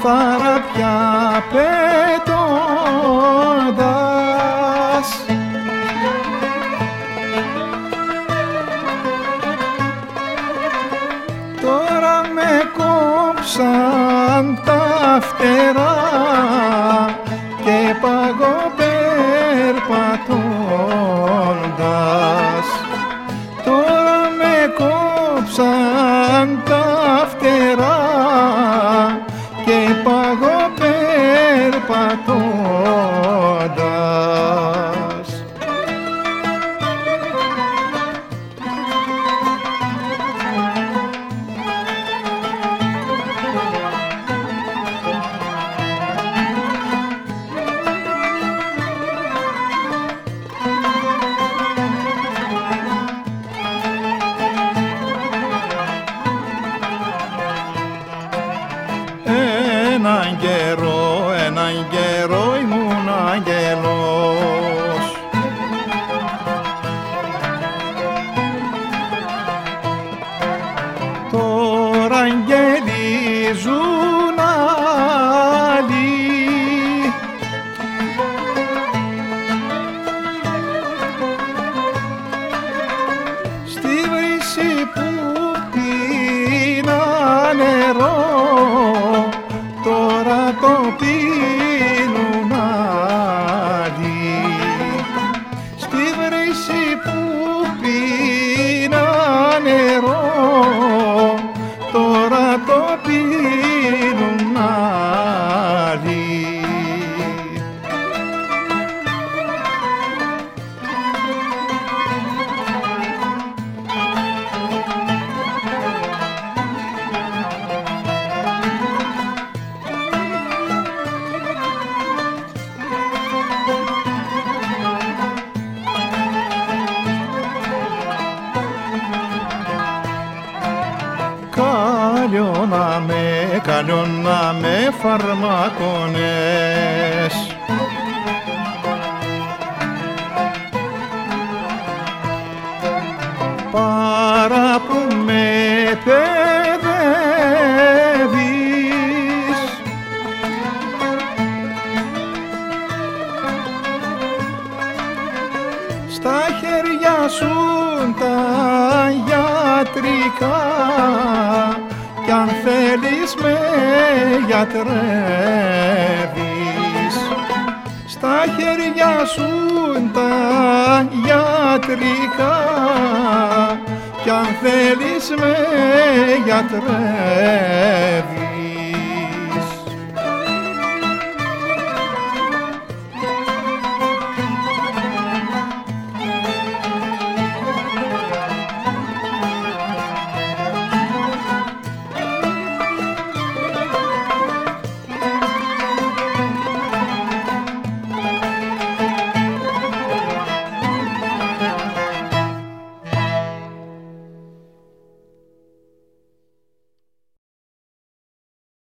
θαραπιά πετώντας. Τώρα με κόψαν τα φτερά και παγώ περπατώντας. Τώρα με κόψαν τα φτερά και παγώ περπατώντας. Έναν καιρό ήμουν αγγελός. Τώρα αγγελίζουν άλλοι. Στη βρύση που πίνα νερό τώρα το πίνουν άλλοι. Στη βρύση που πίνα νερό τώρα το πίνουν άλλοι. Καλλιώναμε φαρμακονές. Παρά που με παιδεύεις, στα χέρια σου τα γιατρικά κι αν θέλεις με γιατρεύεις. Στα χέρια σου τα γιατρικά κι αν θέλεις με γιατρεύεις.